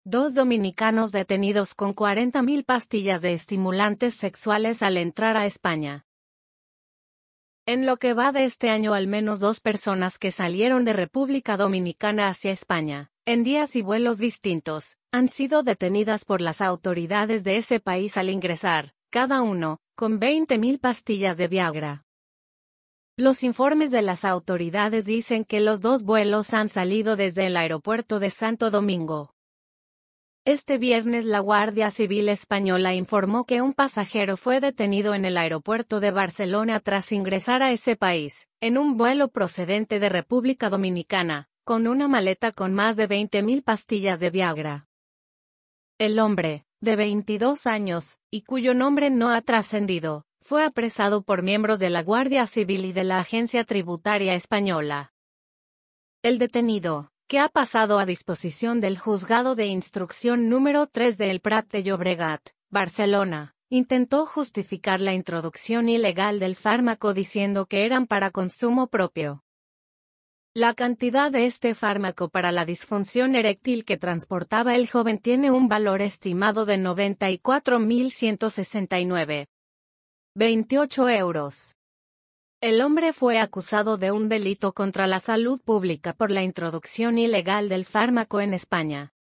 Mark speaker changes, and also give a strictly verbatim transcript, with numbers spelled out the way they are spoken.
Speaker 1: Dos dominicanos detenidos con cuarenta mil pastillas de estimulantes sexuales al entrar a España. En lo que va de este año, al menos dos personas que salieron de República Dominicana hacia España, en días y vuelos distintos, han sido detenidas por las autoridades de ese país al ingresar, cada uno, con veinte mil pastillas de Viagra. Los informes de las autoridades dicen que los dos vuelos han salido desde el aeropuerto de Santo Domingo. Este viernes la Guardia Civil Española informó que un pasajero fue detenido en el aeropuerto de Barcelona tras ingresar a ese país, en un vuelo procedente de República Dominicana, con una maleta con más de veinte mil pastillas de Viagra. El hombre, de veintidós años, y cuyo nombre no ha trascendido, fue apresado por miembros de la Guardia Civil y de la Agencia Tributaria Española. El detenido, que ha pasado a disposición del Juzgado de Instrucción número tres de El Prat de Llobregat, Barcelona, intentó justificar la introducción ilegal del fármaco diciendo que eran para consumo propio. La cantidad de este fármaco para la disfunción eréctil que transportaba el joven tiene un valor estimado de noventa y cuatro mil ciento sesenta y nueve coma veintiocho euros. El hombre fue acusado de un delito contra la salud pública por la introducción ilegal del fármaco en España.